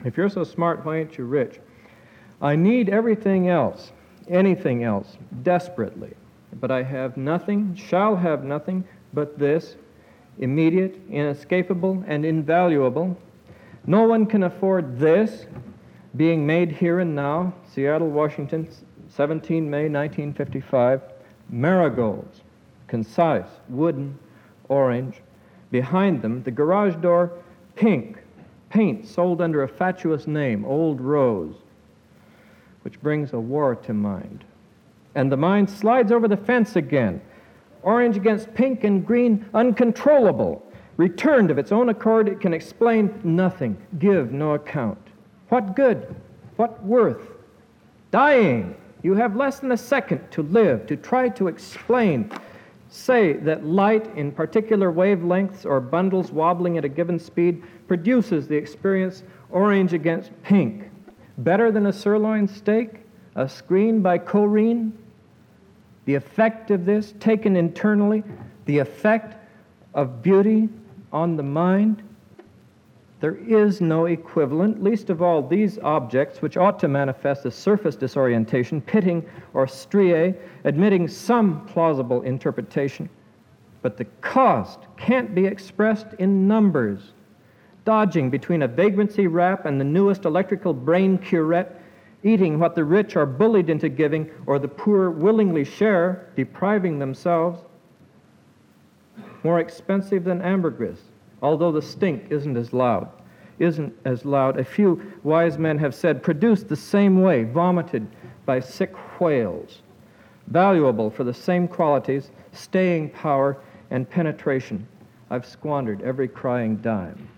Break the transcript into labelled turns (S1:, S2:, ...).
S1: If you're so smart, why ain't you rich? I need everything else, anything else, desperately. But I have nothing, shall have nothing, but this, immediate, inescapable, and invaluable. No one can afford this, being made here and now, Seattle, Washington, 17 May 1955, marigolds, concise, wooden, orange. Behind them, the garage door, pink, paint sold under a fatuous name, Old Rose, which brings a war to mind. And the mind slides over the fence again. Orange against pink and green, uncontrollable. Returned of its own accord, it can explain nothing, give no account. What good? What worth? Dying. You have less than a second to live, to try to explain. Say that light in particular wavelengths or bundles wobbling at a given speed produces the experience orange against pink. Better than a sirloin steak? A screen by Corrine? The effect of this, taken internally, the effect of beauty on the mind? There is no equivalent, least of all these objects, which ought to manifest a surface disorientation, pitting or striae, admitting some plausible interpretation. But the cost can't be expressed in numbers. Dodging between a vagrancy rap and the newest electrical brain curette, eating what the rich are bullied into giving, or the poor willingly share, depriving themselves. More expensive than ambergris, although the stink isn't as loud. A few wise men have said, produced the same way, vomited by sick whales. Valuable for the same qualities, staying power and penetration. I've squandered every crying dime.